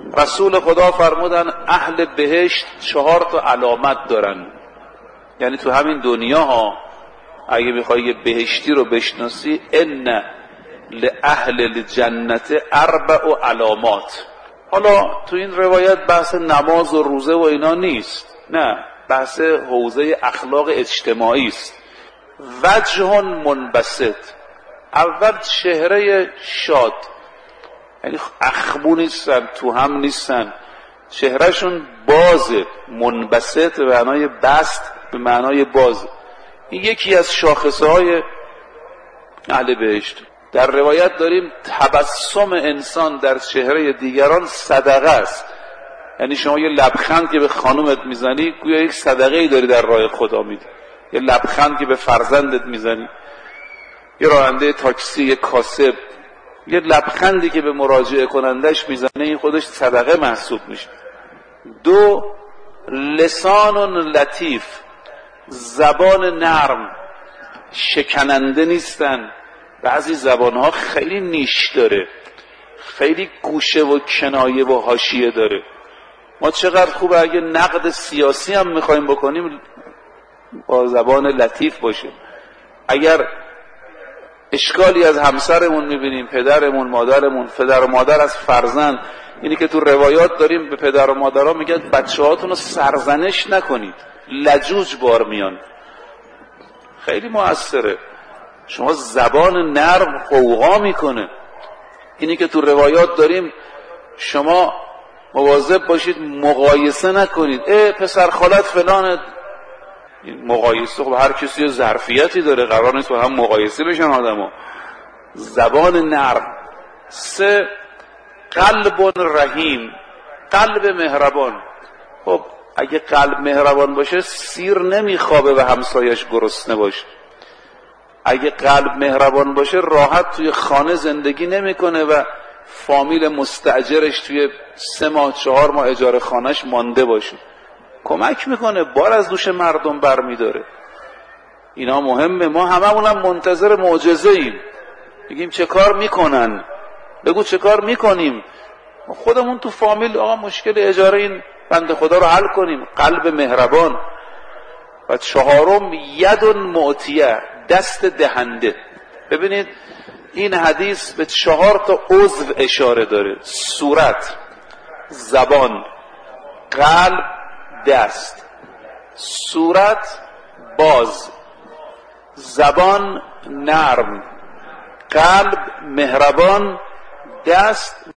رسول خدا فرمودن اهل بهشت 4 علامت دارن، یعنی تو همین دنیا ها اگه میخوای یه بهشتی رو بشناسی، ان لأهل الجنت 4 علامات. حالا تو این روایت بحث نماز و روزه و اینا نیست، نه، بحث حوزه اخلاق اجتماعی است. وجه منبسط، اول چهره شاد، یعنی اخمو نیستن، تو هم نیستن، چهرهشون بازه، منبسط به معنای بست، به معنای باز. این یکی از شاخصه های اهل بهشت. در روایت داریم تبسم انسان در چهره دیگران صدقه است، یعنی شما یه لبخند که به خانومت میزنی گویا یک صدقه‌ای داری در راه خدا میدی. یه لبخند که به فرزندت میزنی، یه راننده تاکسی، یه کاسب، یه لبخندی که به مراجعه کنندش میزنه، این خودش صدقه محسوب میشه. 2 لسان لطیف، زبان نرم، شکننده نیستن. بعضی زبانها خیلی نیش داره، خیلی گوشه و کنایه و حاشیه داره. ما چقدر خوبه اگه نقد سیاسی هم میخوایم بکنیم با زبان لطیف باشه. اگر اشکالی از همسرمون میبینیم، پدرمون، مادرمون، پدر و مادر از فرزند، اینی که تو روایات داریم به پدر و مادرها میگن بچه‌هاتون رو سرزنش نکنید، لجوج بار میان. خیلی موثره. شما زبان نرم قوقا میکنه. اینی که تو روایات داریم شما مواظب باشید مقایسه نکنید، پسر خالت فلانه. این مقایسه، خب هر کسی یه ظرفیتی داره، قرار نیست با هم مقایسه بشن آدمو. زبان نرم. 3 قلب رحیم، قلب مهربان. خب اگه قلب مهربان باشه سیر نمیخوابه و همسایش گرسنه باشه. اگه قلب مهربان باشه راحت توی خانه زندگی نمیکنه و فامیل مستاجرش توی 3 ماه 4 ماه اجاره خانهش مانده باشه. کمک میکنه، بار از دوش مردم برمیداره. اینا مهمه. ما هممونم منتظر معجزه ایم، بگیم چه کار میکنن، بگو چه کار میکنیم. خودمون تو فامیل آقا مشکل اجاره این بنده خدا رو حل کنیم. قلب مهربان. و 4 ید معطیه، دست دهنده. ببینید این حدیث به 4 عضو اشاره داره: صورت، زبان، قلب، دست. صورت باز، زبان نرم، قلب مهربان، دست